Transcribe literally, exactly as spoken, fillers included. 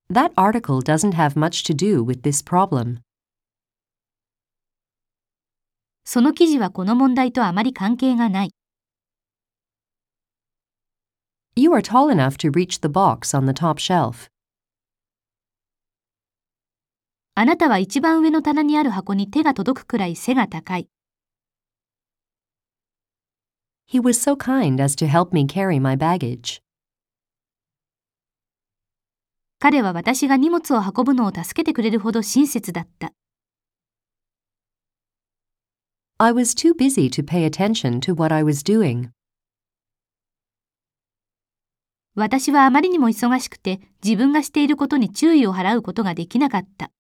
That article doesn't have much to do with this problem. その記事はこの問題とあまり関係がない。 You are tall enough to reach the box on the top shelf. あなたは一番上の棚にある箱に手が届くくらい背が高い。 He was so kind as to help me carry my baggage. 彼は私が荷物を運ぶのを助けてくれるほど親切だった。 I was too busy to pay attention to what I was doing. 私はあまりにも忙しくて自分がしていることに注意を払うことができなかった。